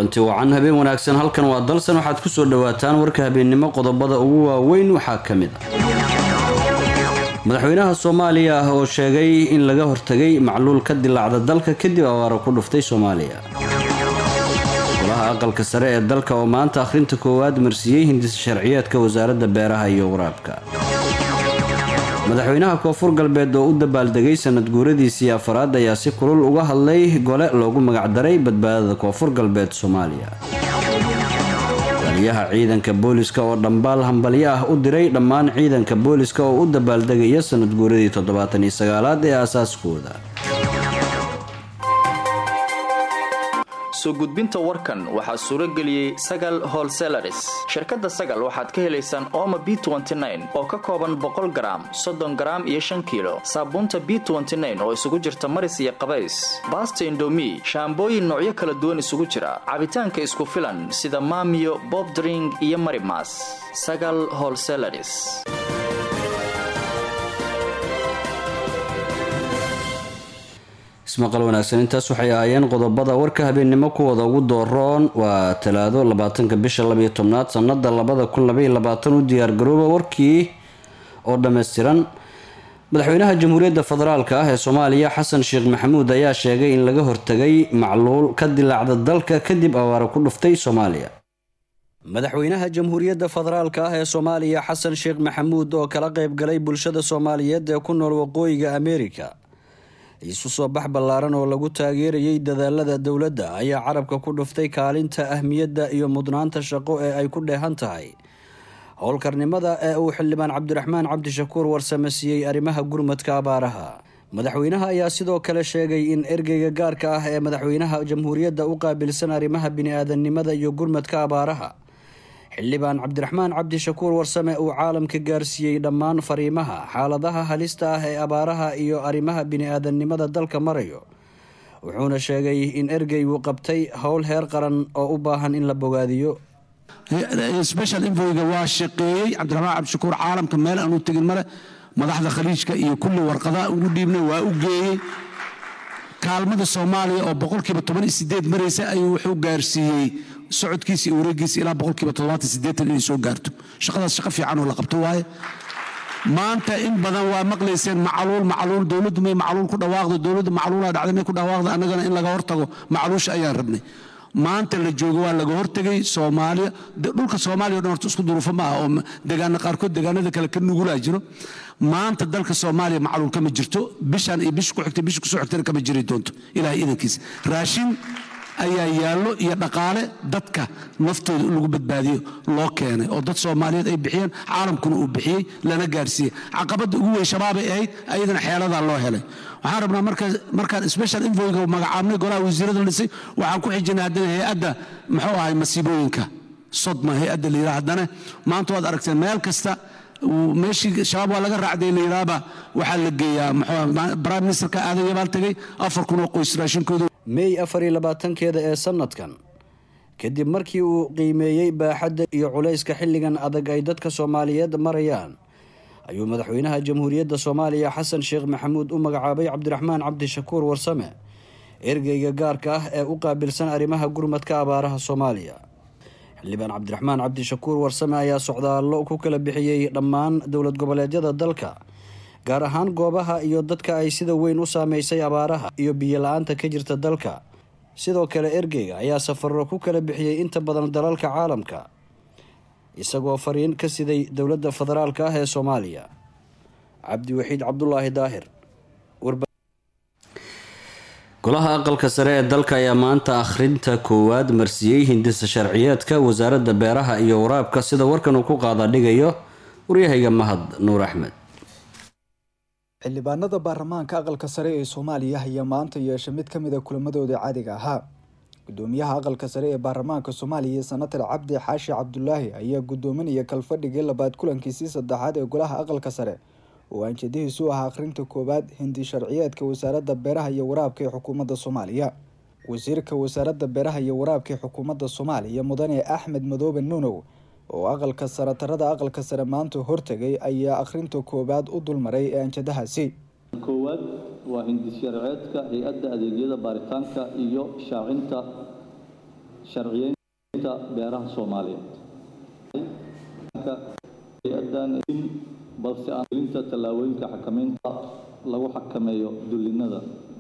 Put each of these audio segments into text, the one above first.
kulanti wacan habeen wanaagsan halkan waa dalsan waxaad ku soo dhawaataan warka habeennimo qodobada ugu waaweyn waxaa ka mid madaxweynaha Soomaaliya oo sheegay in laga hortagay macluul ka dilaacda dalka kadib awaaro ku dhuftay Soomaaliya golaha aqalka sare ee dalka oo maanta akhrinta koowaad marsiyay hindis sharciyeedka wasaaradda beeraha iyo waraabka madaxweynaha Koonfur Galbeed oo u dabaaldegay sanad guuradiisii afraad ayaa si kulul uga hadlay gole loogu magac daray badbaadada Koonfur Galbeed Soomaaliya taliyaha ciidanka booliska oo dhambaal hambalyo ah u diray dhammaan ciidanka booliska oo u dabaaldegaya sanad guuradii 79aad ee aasaaskooda soo gudbinta warkan waxaa suuro geliyay Sagal Wholesalers shirkadda Sagal waxaad ka helaysaan Omo B29 oo ka kooban 100 gram 30 gram iyo 5 kilo saabuunta B29 oo isugu jirta maris iyo qabays basta indomie shaambooyin noocyo kala duwan isugu jira cabitaanka isku filan sida Maamiyo Bob Drink iyo Marimas Sagal Wholesalers maqal wanaagsan intaas waxay ahaayeen qodobada warka habeennimo kuwada ugu dooroon waa talaado 20 bisha 12aad sanada 2022 u diyaar garooba warkii oo dhameystiran madaxweynaha jamhuuriyadda federaalka ah ee Soomaaliya Xasan Sheekh Maxamuud ayaa sheegay in laga hortagay macluul ka dilaacda dalka kadib awaaro ku dhuftay Soomaaliya madaxweynaha jamhuuriyadda federaalka ah ee Soomaaliya Xasan Sheekh Maxamuud oo kala qayb galay bulshada Soomaaliyeed ee ku nool waqooyiga Ameerika isu soo bax ballaaran oo lagu taageerayay dadaalada dawladda ayaa carabka ku dhuftay kaalinta ahmiyadda iyo mudnaanta shaqo ee ay ku dheehan tahay howlkarnimada ee uu xildhibaan Cabdiraxmaan Cabdishakuur warsameeyay arrimaha gurmadka abaaraha madaxweynaha ayaa sidoo kale sheegay in ergeyga gaarka ah ee madaxweynaha jamhuuriyadda u qaabilsan arrimaha bini'aadanimada iyo gurmadka abaaraha xildhibaan Cabdiraxmaan Cabdishakuur warsame uu caalamka gaarsiiyay dhammaan fariimaha xaaladaha halista ah ee abaaraha iyo arrimaha bini'aadanimada dalka marayo wuxuuna sheegay in ergeygu qabtay howl heer qaran oo u baahan in la bogaadiyo special envoy-ga waa shaqeeyay Cabdiraxmaan Cabdishakuur caalamka meel aanu tagin mare madaxda khaliijka iyo kulli warqadaha ugu dhiibnay waa u geeyay kaalmada Soomaaliya oo 18% maraysa ayuu wuxuu gaarsiiyay socodkiisa iyo wareegiisa ilaa 78% inay soo gaarto shaqadaas shaqo fiican oo la qabto waaye maanta in badan waa maqlayseen macluul dawladdu may macluul ku dhawaaqdo dawladda macluula dhacday ku dhawaaqdo annagana in laga hortago macluush ayaan rabnay maanta la joogo waa laga hortagay Soomaaliya dhulka Soomaaliya oo horta isku duruufo ma ah oo deegaanada qaarkood deegaanada kale ka nugula jiro maanta dalka Soomaaliya macluul kama jirto bishan iyo bish ku xigtay bish ku soo xigtay kama jiri doonto ilaahay idankiisa raashin ayaa yaalo iyo dhaqaale dadka naftooda lagu badbaadiyo loo keenay oo dad Soomaaliyeed ay bixiyeen caalamkuna uu bixiyay lana gaarsiiyay caqabada ugu weyn shabaab ay ahayd ayadana xeelada loo helay waxaan rabnaa markaan special envoy-ga magacaabnay golaha wasiirada dhisay waxaan ku xijinay haddana hay'adda muxuu ahay masiibooyinka sodma hay'adda la yiraahdo maanta waad aragteen meel kasta meeshii shabaab waa laga raacday la yiraahdo waxaa la geeyaa muxuu prime minister-ka aaday baa tagay 4,000 oo qoys raashinkooda May 24keeda ee sanadkan kadib markii uu qiimeeyay baaxadda iyo culayska xilligan adag ay dadka Soomaaliyeed marayaan ayuu madaxweynaha jamhuuriyadda Soomaaliya Xasan Sheekh Maxamuud u magacaabay Cabdiraxmaan Cabdishakuur warsame ergeyga gaarka ah ee u qaabilsan arrimaha gurmadka abaaraha Soomaaliya xildhibaan Cabdiraxmaan Cabdishakuur warsame ayaa socdaallo ku kala bixiyay dhammaan dowlad goboleedyada dalka gaar ahaan goobaha iyo dadka ay sida weyn u saameysay abaaraha iyo biyo la'aanta ka jirta dalka sidoo kale ergeyga ayaa safarro ku kala bixiyay inta badan dalalka caalamka isagoo fariin ka siday dowladda federaalka ah ee Soomaaliya Cabdi Waxiid Cabdullaahi Daahir golaha aqalka sare ee dalka ayaa maanta akhrinta koowaad marsiyay hindis sharciyeedka wasaaradda beeraha iyo waraabka sida warkan uu ku qaada dhigayo waryahayga Mahad Nuur Axmed xildhibaanada baarlamaanka aqalka sare ee Soomaaliya ayaa maanta yeeshay mid ka mid ah kulamadooda caadiga ahaa gudoomiyaha aqalka sare ee baarlamaanka Soomaaliya Senator Cabdi Xaashi Cabdullaahi ayaa gudoominaya kalfadhiga labaad kulankiisii saddexaad ee golaha aqalka sare oo anjadihiisu ahaa akhrinta koowaad hindi sharciyeedka wasaaradda beeraha iyo waraabka ee xukuumadda Soomaaliya wasiirka wasaaradda beeraha iyo waraabka ee xukuumadda Soomaaliya Mudane Axmed Madoobe Nuunow oo aqalka saratarada aqalka sare maanta hortagay ayaa akhrinta koowaad u dulmaray ee anjadahaasi koowaad waa hindi sharciyeedka hay'adda adeegyada baaritaanka iyo shaacinta sharciyeynta beeraha Soomaaliyeed balse aan gelinta tallaabooyinka xakamaynta lagu xakameeyo dulinada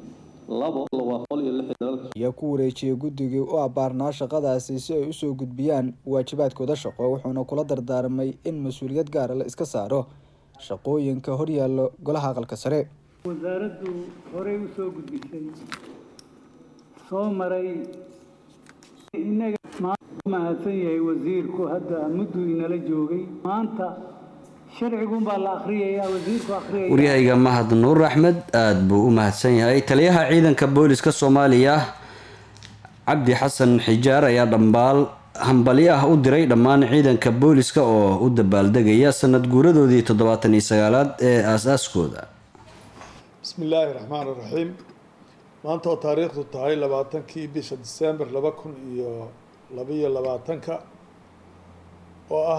ayaa ku wareejiyay guddigii u abaarnaa shaqadaasi si ay usoo gudbiyaan waajibaadkooda shaqo, wuxuuna kula dardaarmay in mas-uuliyad gaara la iska saaro shaqooyinka horyaalo golaha aqalka sare. wasaaraddu horey usoo gudbisay soo maray inaga mahadsan yahay wasiirku hadda muddo inala joogay maanta sharcigun baa la akhriyayaa wasiirku akhriyay. waryahayga Mahad Nuur Axmed aad buu u mahadsan yahay. taliyaha ciidanka booliska Soomaaliya Cabdi Xasan Xijaar ayaa dhambaal hambali ah u diray dhammaan ciidanka booliska oo u dabaaldegaya sanad guuradoodii 79aad ee aasaaskooda. bismillaahi raxmaani raxiim. maanta oo taariikhdu tahay 20kii bisha December 2022 oo ah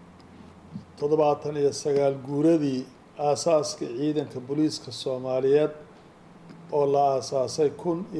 79 guuradii aasaaska ciidanka booliska Soomaaliyeed oo la aasaasay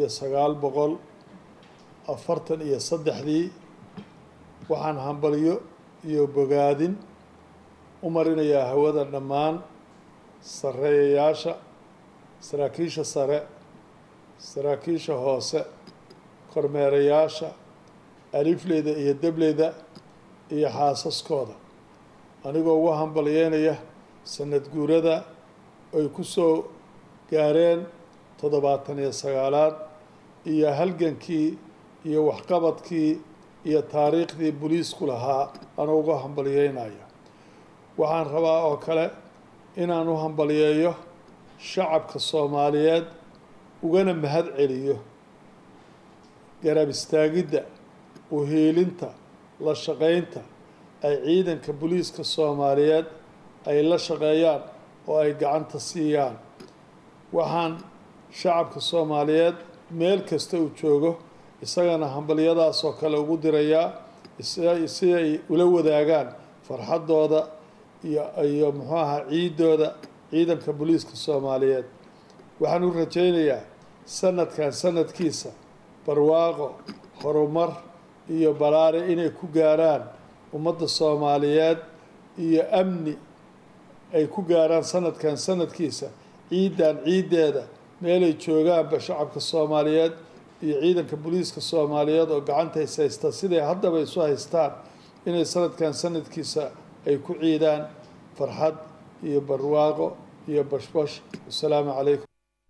1943 waxaan hambaliyo iyo bogaadin u marinayaa hawada dhammaan sareeyayaasha, saraakiisha sare, saraakiisha hoose, kormeerayaasha, alifleyda iyo dableyda iyo xaasaskooda anigoo ugu hambalyeynaya sanad guurada ay ku soo gaareen 79aad iyo halgankii iyo waxqabadkii iyo taariikhdii booliisku lahaa anuu uga hambalyeynaya. waxaan rabaa oo kale inaan u hambalyeeyo shacabka Soomaaliyeed ugana mahad celiyo garab istaagidda, u heelinta, la shaqaynta ay ciidanka booliiska Soomaaliyeed ay la shaqeeyaan oo ay gacanta siiyaan. waxaan shacabka Soomaaliyeed meel kasta uu joogo isagana hambalyadaas oo kale ugu dirayaa si ay ula wadaagaan farxadooda iyo muxuu ahaa ciidooda ciidanka booliiska Soomaaliyeed. waxaan u rajaynayaa sanadkan sanadkiisa barwaaqo, horumar iyo balaare inay ku gaaraan ummadda Soomaaliyeed iyo amni ay ku gaaraan sanadkan sanadkiisa. ciidan ciideeda meelay joogaanba shacabka Soomaaliyeed iyo ciidanka booliiska Soomaaliyeed oo gacanta haysta siday haddaba isu haystaan inay sanadkan sanadkiisa ay ku ciidaan farxad iyo barwaaqo iyo bashbash. assalaamu calaykum.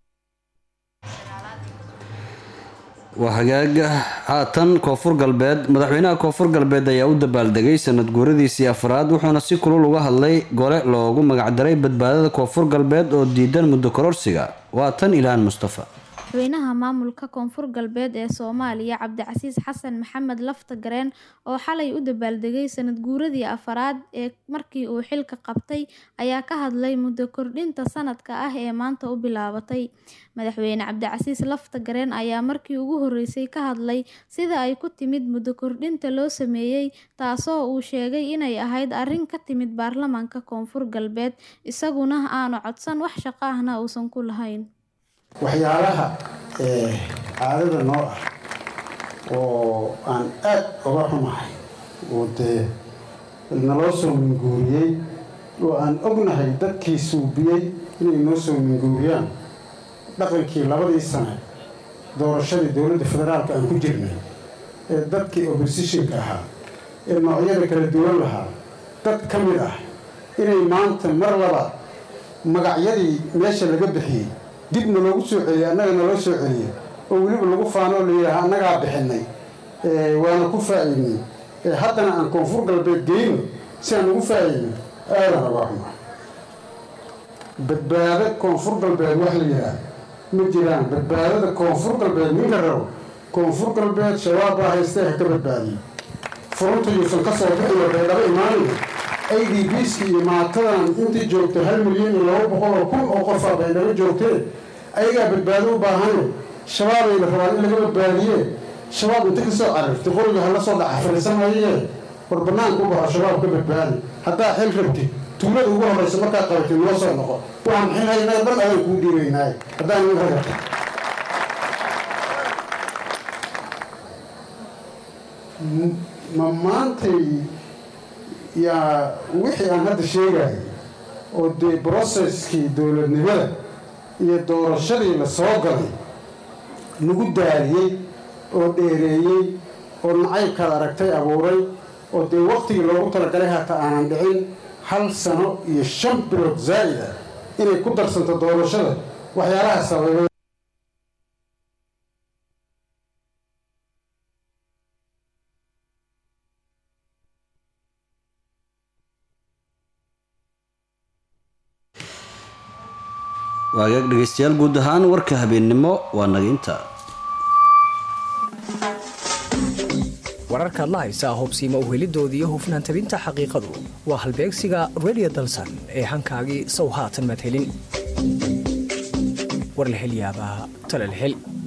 وهجاج هاتن كوفر قلبيد مدحوينها كوفر قلبيد ayaa u dabaaldegay sanad guuradiisii afraad wuxuuna si kulul uga hadlay gole loogu magacdaray badbaadada koonfur galbeed oo diidan muddo kororsiga. waa tan Ilhaan Mustafa. madaxweynaha maamulka koonfur galbeed ee Soomaaliya Cabdicasiis Xasan Maxamed Laftagareen oo xalay u dabaaldegay sanad guuradii afraad ee markii uu xilka qabtay ayaa ka hadlay muddo kordhinta sanadka ah ee maanta u bilaabatay. madaxweyne Cabdicasiis Laftagareen ayaa markii ugu horeysay ka hadlay sida ay ku timid muddo kordhinta loo sameeyay, taasoo uu sheegay inay ahayd arrin ka timid baarlamaanka koonfur galbeed isaguna aanu codsan wax shaqo ahna uusan ku lahayn. waxyaalaha caadada noo ah oo aan aad uga xumahay oo dee naloo soo minguuriyey oo aan ognahay dadkii suubiyey inay noo soo minguuriyaan dhaqankii 2 sano doorashadii dowladda federaalka aan ku jirnay ee dadkii oppositionka ahaa ee noocyada kala duwan lahaa dad ka mid ah inay maanta mar labaad magacyadii meesha laga bixiyey dibna loogu soo celiyay annagana loo soo celiyay oo weliba lagu faano la yidhaaha annagaa bixinay waana ku faa'iidnay haddana aan koonfur galbeed geyno si aan ugu faa'iidno aadan uga xumaa. badbaado koonfur galbeed wax la yidhaah ma jiraan. badbaadada koonfur galbeed ninka rabo koonfur galbeed shabaab baa haystee ha ka badbaadiyo furunta yuusan ka soo bixin oo baydhabo imaanaya IDPska iyo maatadan intii joogtay 1,200,000 oo qof ah baydhabo joogtee ayagaa badbaado u baahane shabaabay la rabaan in laga badbaadiye. shabaab inta ka soo carartay qoriga hala soo dhaca fariisanayee war banaanka u baxo shabaab ka badbaadi. haddaa xil rabtid tuulada ugu horeysa markaa qabatid noo soo noqo waxaan xil haynaa dhan ayaan kuu dhiibaynaaye haddaan nin ragata ma maantay yaa wixii aan hadda sheegayay oo dee broseskii dowladnimada iyo doorashadii la soo galay lagu daariyey oo dheereeyey oo nacaybkaad aragtay abuuray oo dee waqtigii loogu talagalay hataa aanan dhicin 1 sano iyo 5 bilood zaa'id ah inay ku darsanto doorashada waxyaalaha sababay waagaag dhegeystayaal guud ahaan warka habeennimo waa naginta wararkaad la haysaa hubsiimo uhelidoodii iyo hufnaan tabinta xaqiiqadu waa halbeegsiga radio dalsan ee hankaagii sow haatan maad helin war la hel yaabaa tala la hel